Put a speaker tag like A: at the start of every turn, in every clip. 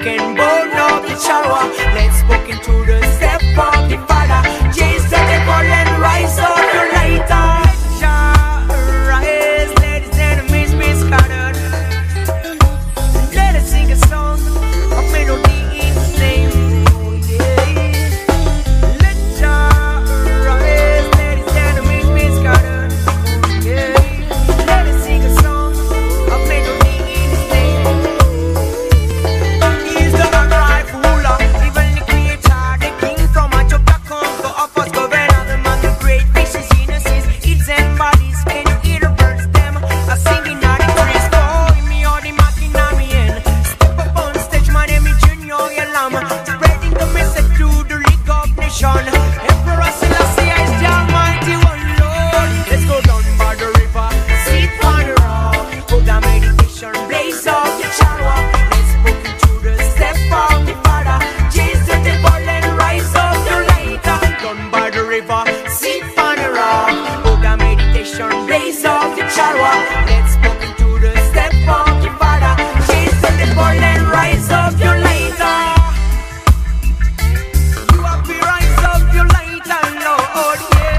A: and burn up the charwa. Let's walk into the step of the Father. Chase the devil and rise up your lighter. Rise, let his enemies be scattered. Let us sing a song of melody in his name. Oh, yeah. Let Jah rise, let his enemies be scattered. Oh, yeah. Let us sing a song of melody in his name. He's the upright ruler, even the creator, the king from a chapter come to of us governor, the man the great fishes, innocence, its and bodies. Can you hear the birds them? A singing out the praise. Call me all the mocking on me in. Step up on stage, my name is Junior Yalam, spreading the message to the League of Nations. Emperor Selassie is the Almighty One Lord. Let's go down by the river, sit on the rock, put the meditation, blaze up the charwa. Let's walk into the step of the Father. Chase the devil and rise up the lighter. Down by the river, sit on the rock, put the meditation, blaze up the charwa. Let's walk into the step of the Father. Chase the devil and rise up your lighter. You have to rise up your lighter, Lord, yeah.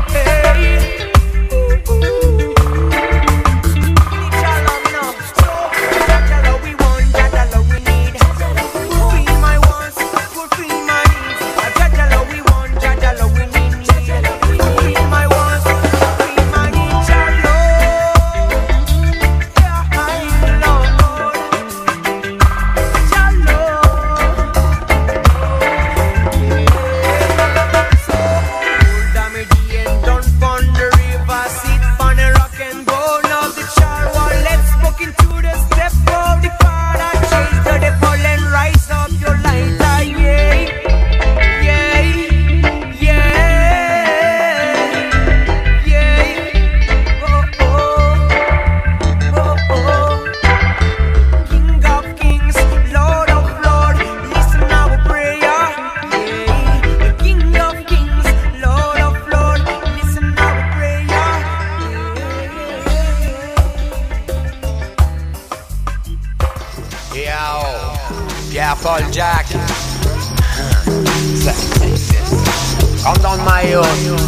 A: Inshallah, we know. So, Jajala we want, Jajala we need. Fulfill my wants, fulfill my needs. Jajala we want, Jajala we need. Fulfill my wants, fulfill my needs, Jalo. Yeah, I love Lord. Jalo. Old Amity and down on the river, sit on the rock and roll up the charwa. Let's walk into the step of the Father. Chase the devil and rise up your lighter, yeah, yeah, yeah, yeah. Oh, oh, oh, oh. King of kings, Lord of lords, listen our prayer. Yeah, King of kings, Lord of lords, listen our prayer.
B: Yo, Pierre-Paul Jack. Comme dans le maillot.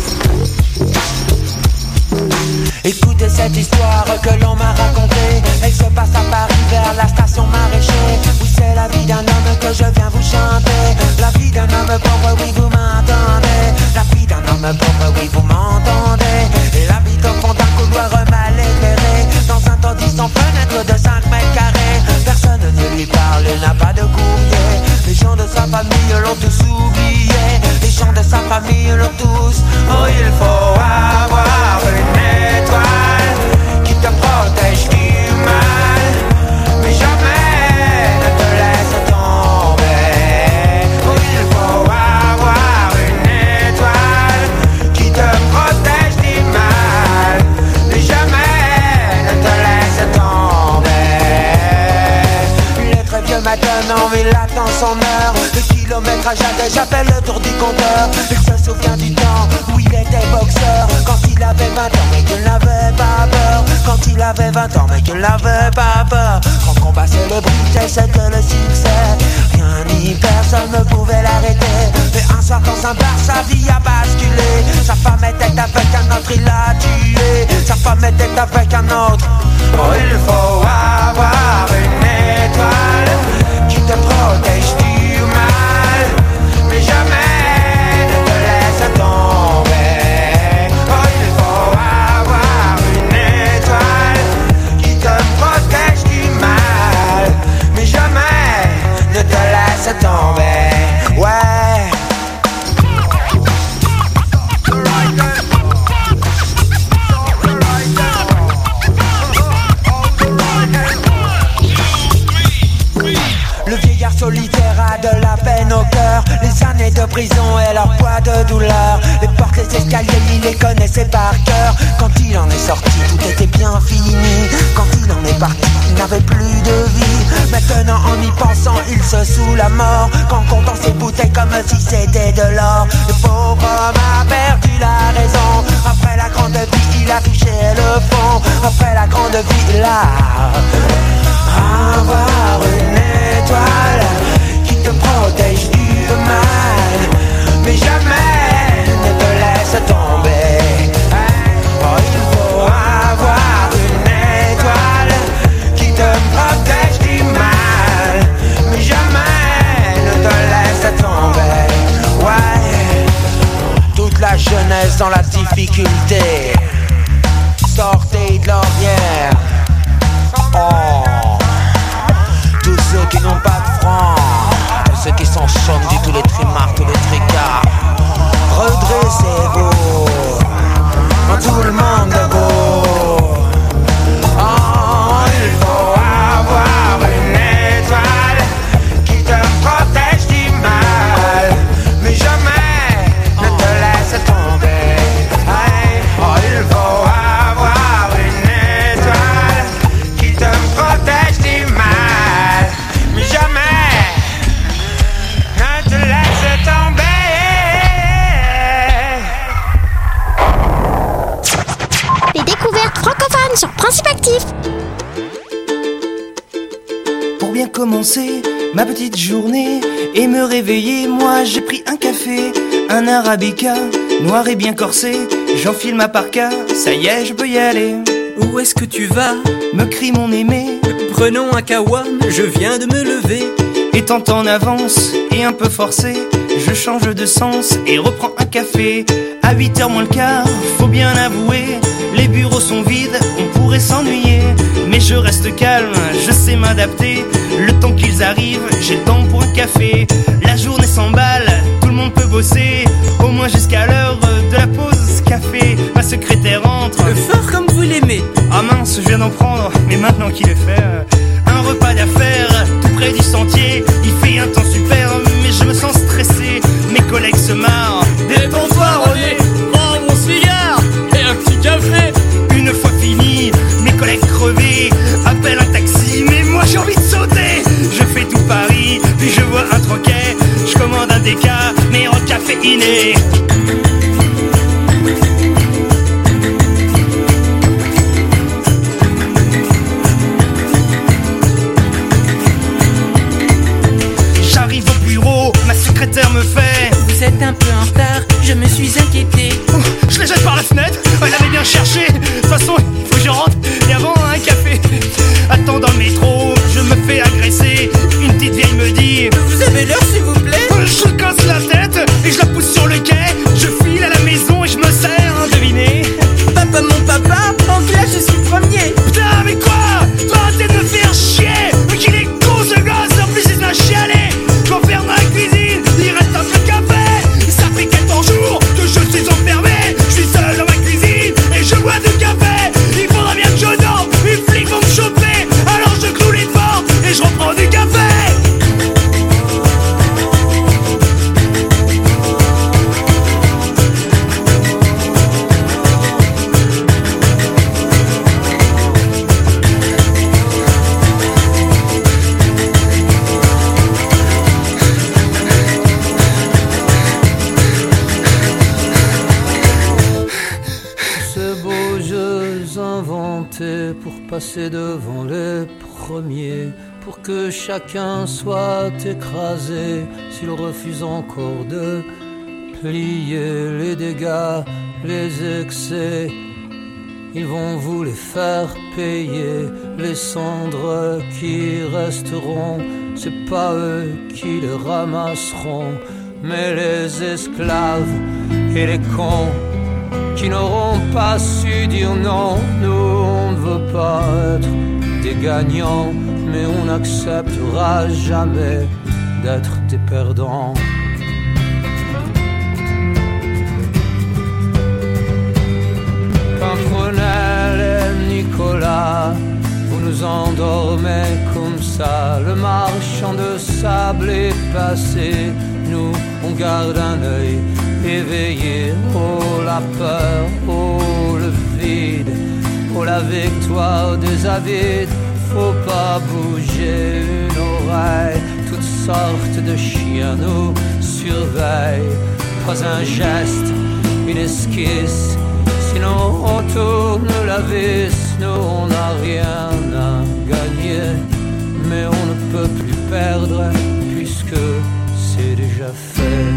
C: Écoutez cette histoire que l'on m'a racontée. Elle se passe à Paris vers la station Maraîcher. Oui, c'est la vie d'un homme que je viens vous chanter. La vie d'un homme pauvre, oui, vous m'entendez. La vie d'un homme pauvre, oui, vous m'entendez. Il habite au fond d'un couloir mal éclairé, dans un taudis sans fenêtre de 5 mètres carrés. Personne ne lui parle, il n'a pas de courrier. Les gens de sa famille l'ont tous oublié. Les gens de sa famille l'ont tous. Oh, il faut avoir une étoile qui te protège du mal, mais jamais ne te laisse tomber. Oh, il faut avoir une étoile qui te protège du mal, mais jamais ne te laisse tomber. Il est très vieux maintenant, il attend son heure. Le kilométrage a déjà fait le tour du compteur. Il se souvient du temps où il était boxeur, quand il avait 20 ans mais qu'il n'avait pas peur. Quand il avait 20 ans mais qu'il n'avait pas peur. Grand combat célébrité, c'était le succès. Rien ni personne ne pouvait l'arrêter. Mais un soir dans un bar, sa vie a basculé. Sa femme était avec un autre, il l'a tué. Sa femme était avec un autre. Oh, il faut avoir une étoile qui te protège du mal, mais jamais ne te laisse tomber. Oh, il faut avoir une étoile qui te protège du mal, mais jamais ne te laisse tomber. Ouais. Le vieillard solitaire a de la peine au cœur. Les années de prison et leur poids de douleur. Les portes, les escaliers, il les connaissait par cœur. Quand il en est sorti, tout était bien fini. Quand il en est parti, il n'avait plus de vie. Maintenant en y pensant, il se saoule la mort. Qu'en comptant ses bouteilles comme si c'était de l'or. Le pauvre homme a perdu la raison. Après la grande vie, il a touché le fond. Après la grande vie, il a avoir une étoile qui sans la difficulté. Sortez de l'ornière. Oh, tous ceux qui n'ont pas de francs, ceux qui sont chômes du tous les trimards, tous les tricards. Redressez-vous, tout le monde est beau. Oh, il faut avoir une étoile qui te protège du mal, mais jamais ne te laisse tomber. Oh, il faut avoir une étoile qui te protège du mal, mais jamais ne te laisse tomber.
D: Les découvertes francophones sur Principe Actif.
E: Pour bien commencer ma petite journée et me réveiller, moi j'ai pris un café, un arabica, noir et bien corsé. J'enfile ma parka, ça y est, je peux y aller.
F: Où est-ce que tu vas?
E: Me crie mon aimé.
F: Prenons un kawam, je viens de me lever.
E: Étant en avance et un peu forcé, je change de sens et reprends un café. À 8h moins le quart, faut bien avouer, les bureaux sont vides, on pourrait s'ennuyer. Mais je reste calme, je sais m'adapter. Le temps qu'ils arrivent, j'ai le temps pour un café. La journée s'emballe, tout le monde peut bosser, au moins jusqu'à l'heure de la pause café. Ma secrétaire entre,
F: fort comme vous l'aimez.
E: Ah mince, je viens d'en prendre, mais maintenant qu'il est fait, un repas d'affaires, tout près du sentier. Il fait un temps super, mais je me sens stressé. Mes collègues se marrent.
F: Détends-toi, René, prends mon cigare et un petit café.
E: Une fois fini, mes collègues crevés appellent un taxi, mais moi j'ai envie de sauter. Je fais tout Paris, puis je vois un troquet. Je commande un déca, mais en caféiné. J'arrive au bureau, ma secrétaire me fait:
F: vous êtes un peu en retard, je me suis inquiété.
E: Je les jette par la fenêtre, elle avait bien cherché. De toute façon, il faut que je rentre, et avant un café. Attends dans le métro, je me fais agresser. Une petite vieille me dit:
F: vous avez l'heure s'il vous plaît?
E: Je casse la tête et je la pousse sur le quai. Je file à la maison et je me sers, devinez.
F: Papa, mon papa, en classe je suis premier.
E: Putain, mais quoi? Toi, arrêtez de me faire chier. Mais qu'il est con ce gosse, en plus il se l'a chialé. Je m'enferme dans la cuisine, il reste un peu de café. Ça fait 14 jours que je suis enfermé. Je suis seul dans ma cuisine et je bois du café. Il faudra bien que je dorme, les flics vont me choper. Alors je cloue les portes et je reprends du café.
G: Pour passer devant les premiers, pour que chacun soit écrasé s'il refuse encore de plier. Les dégâts, les excès, ils vont vous les faire payer. Les cendres qui resteront, c'est pas eux qui les ramasseront, mais les esclaves et les cons qui n'auront pas su dire non. Nous on ne veut pas être des gagnants, mais on n'acceptera jamais d'être des perdants. Pimprenel et Nicolas, vous nous endormez comme ça. Le marchand de sable est passé, nous on garde un œil éveillé. Oh la peur, oh le vide, oh la victoire des avides. Faut pas bouger une oreille, toutes sortes de chiens nous surveillent. Pas un geste, une esquisse, sinon on tourne la vis. Nous on n'a rien à gagner, mais on ne peut plus perdre puisque c'est déjà fait.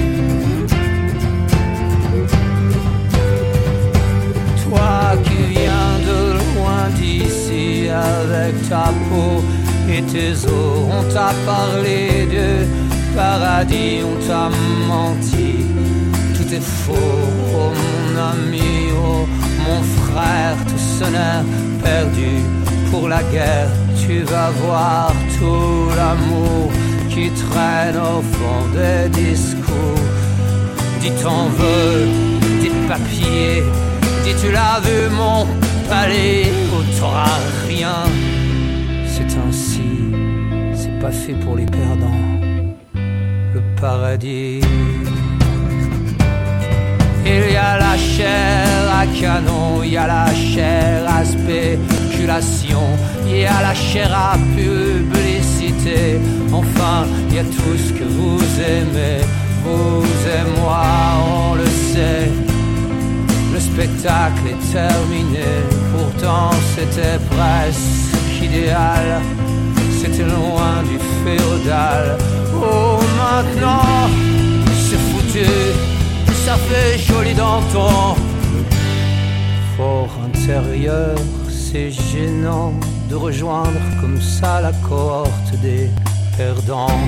G: Toi qui viens de loin d'ici avec ta peau et tes os, on t'a parlé de paradis, on t'a menti. Tout c'est faux, oh mon ami, oh mon frère, tout ce nerf perdu pour la guerre. Tu vas voir tout l'amour qui traîne au fond des discours. Dis t'en veux des papiers, dis tu l'as vu mon palais, où t'auras rien. C'est ainsi, c'est pas fait pour les perdants, le paradis. Il y a la chair à canon, il y a la chair à spéculation, il y a la chair à publicité. Enfin, il y a tout ce que vous aimez, vous et moi, on le sait. Le spectacle est terminé, pourtant c'était presque idéal. C'était loin du féodal. Oh, maintenant, c'est foutu. Ça fait joli dans ton fort intérieur. C'est gênant de rejoindre comme ça la cohorte des perdants.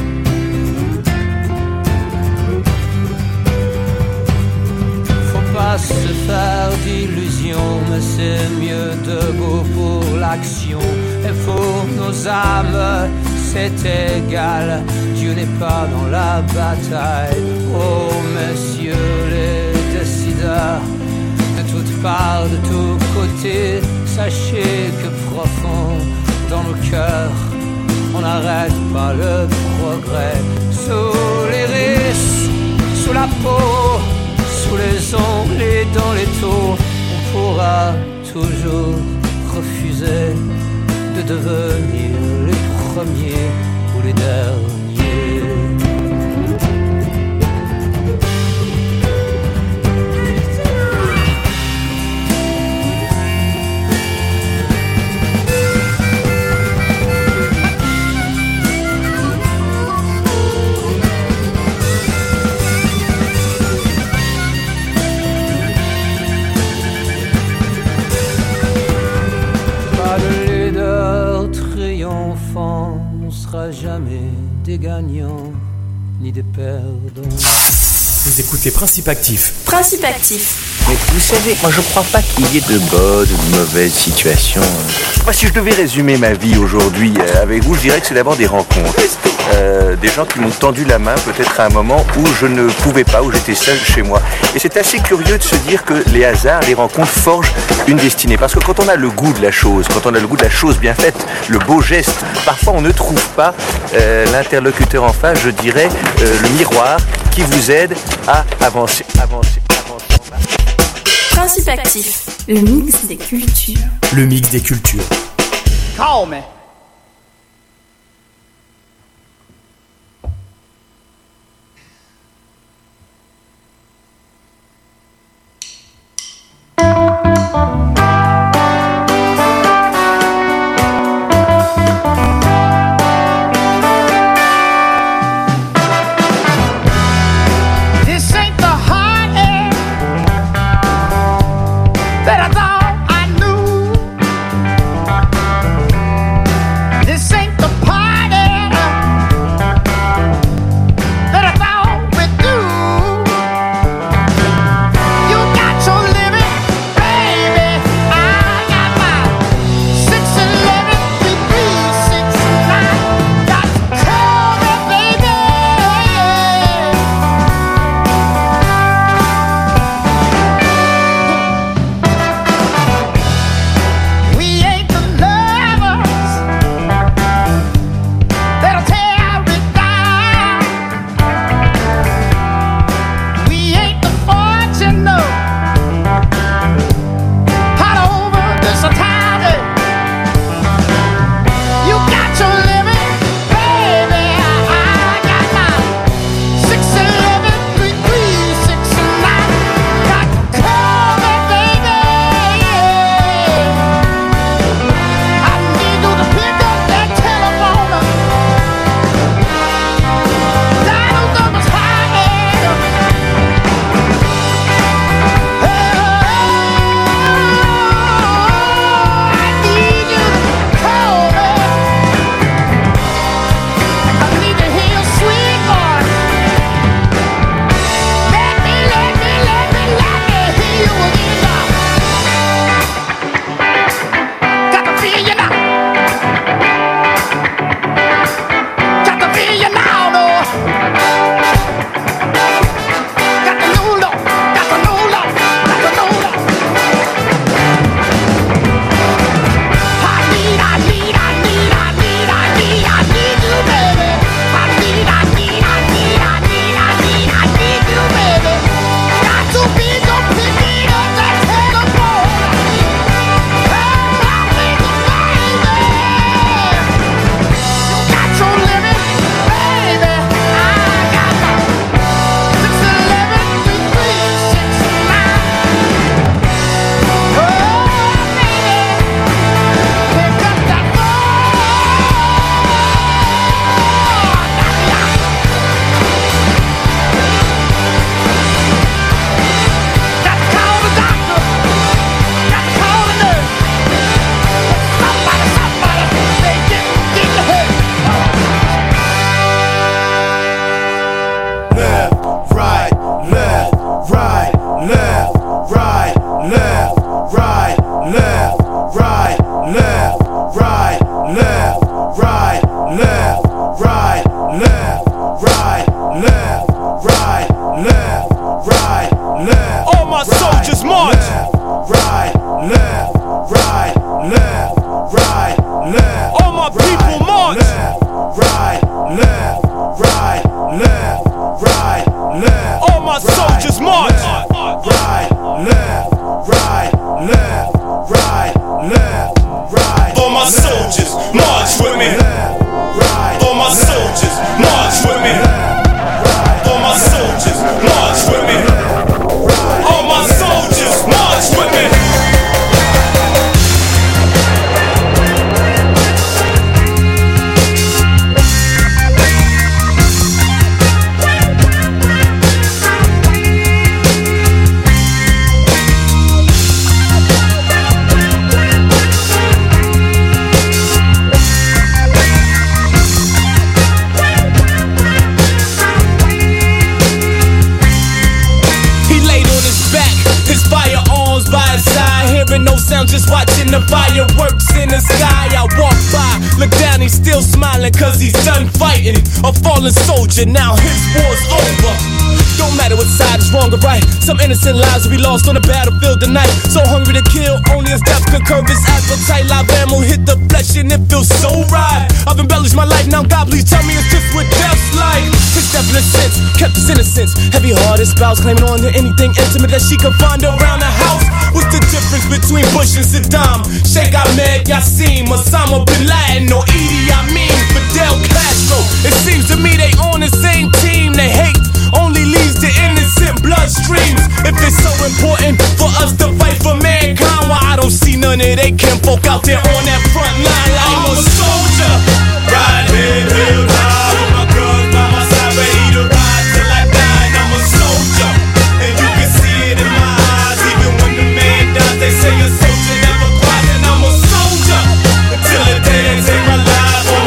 G: Faut pas se faire d'illusions, mais c'est mieux debout pour l'action. Et pour nos âmes, c'est égal, Dieu n'est pas dans la bataille. Oh messieurs les décideurs, de toutes parts, de tous côtés, sachez que profond dans nos cœurs, on n'arrête pas le progrès. Sous les risques, sous la peau, sous les ongles et dans les taux, on pourra toujours refuser de devenir les premiers ou les derniers. Pas de leader triomphant, on sera jamais des gagnants ni des perdants.
H: Vous écoutez Principe Actif.
I: Principe Actif.
J: Mais vous savez, moi je crois pas qu'il y ait de bonnes ou de mauvaises situations. Moi, si je devais résumer ma vie aujourd'hui avec vous, je dirais que c'est d'abord des rencontres. Des gens qui m'ont tendu la main peut-être à un moment où je ne pouvais pas, où j'étais seul chez moi. Et c'est assez curieux de se dire que les hasards, les rencontres forgent une destinée. Parce que quand on a le goût de la chose, quand on a le goût de la chose bien faite, le beau geste, parfois on ne trouve pas l'interlocuteur en face, je dirais, le miroir qui vous aide à avancer.
I: Principe Actif, le mix des cultures.
H: Le mix des cultures.
F: Call me. my people march.
K: Left, right, left, right, left, right, left.
F: All my soldiers march.
K: Right, left, right, left, right, left, right.
F: All my soldiers march with me. All my soldiers march with me. All my soldiers march with me. All my soldiers march with me. No sound, just watching the fireworks in the sky. I walk by, look down, he's still smiling, cause he's done fighting. A fallen soldier, now his war's over. Don't matter what side is wrong or right, some innocent lives will be lost on the battlefield tonight. So hungry to kill, only as death could curb his appetite. Live ammo hit the flesh and it feels so right. I've embellished my life, now God please tell me it's just what death's like. His definite sense, kept his innocence. Heavy-hearted spouse claiming on to anything intimate that she could find around the house. What's the difference between Bush and Saddam? Sheikh Ahmed Yassin, Osama Bin Laden, or Idi Amin, Fidel Castro? It seems to me they on the same team. They hate only leads to innocent bloodstreams. If it's so important for us to fight for mankind, why I don't see none of they kinfolk out there on that front line like I'm a soldier. Ride head held high with my guns by my side, ready to ride till I die. And I'm a soldier, and you can see it in my eyes. Even when the man dies, they say a soldier never cries. And I'm a soldier until the day they take my life.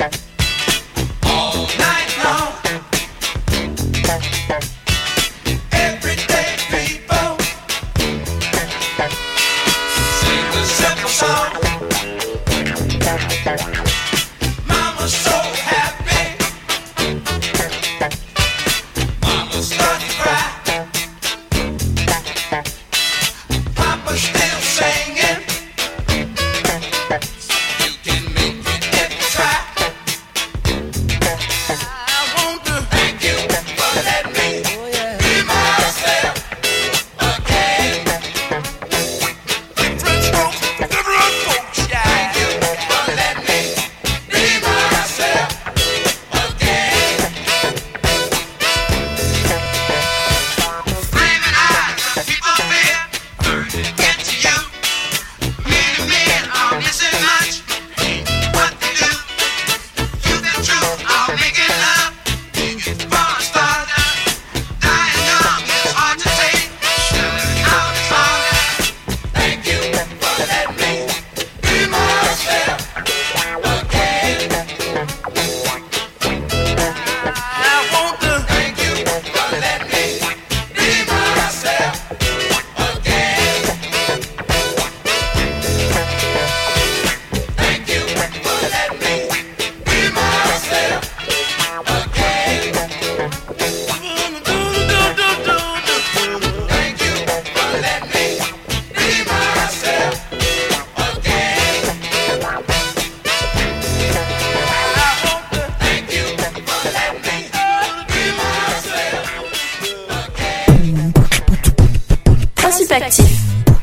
I: Actif.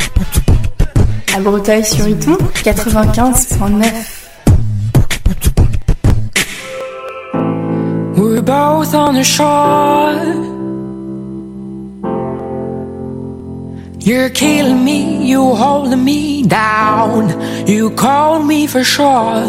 I: À Breteuil-sur-Iton, 95.9.
L: We're both on the shore. You're killing me, you holding me down. You called me for sure.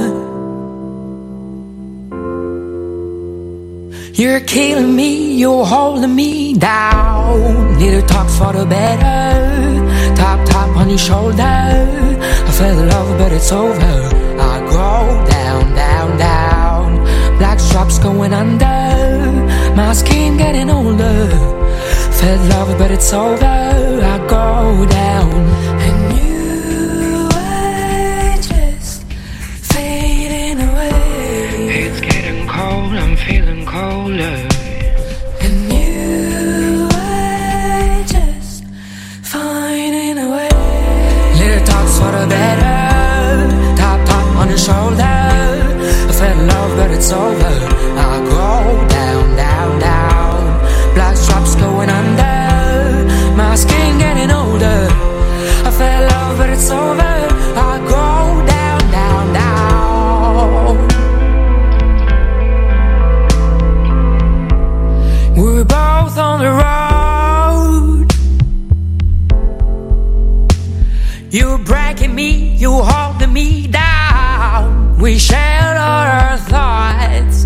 L: You're killing me, you're holding me down. Little talks for the better. Tap on your shoulder. I felt the love but it's over. I go down, down, down. Black straps going under. My skin getting older. Felt love but it's over. I go down. And you were just fading away. It's getting cold, I'm feeling colder. And you were just finding a way. Little talks for the better. Tap on the shoulder. I felt love but it's over. I go down, down, down. Black straps going under. My skin getting older. I felt love but it's over. I go down, down, down. We're both on the road. You're breaking me, you holding me down. We shared all our thoughts.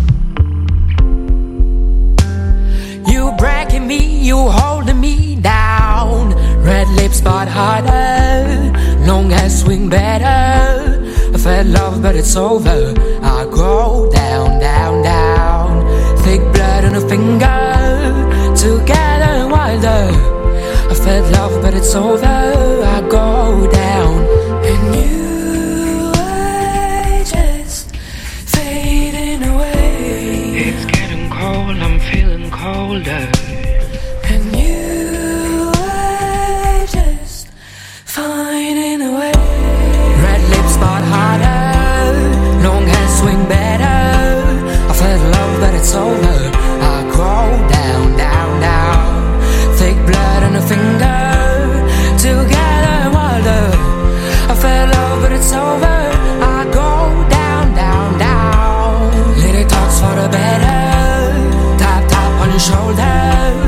L: You breaking me, you holding me down. Red lips but harder. Long hair swing better. I felt love but it's over. I go down, down, down. Thick blood on a finger. Together and wilder. I felt love but it's over. I go down. And you were just fading away. It's getting cold, I'm feeling colder. And you were just finding a way. Red lips but harder. Long hair swing better. I felt love but it's over. I go down, down, down. Thick blood on a finger. Together and wilder. I felt love but it's over. I go down, down, down. Little talks for the better. Tap on your shoulder.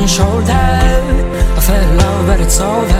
L: your shoulder. I fell in love, but it's over.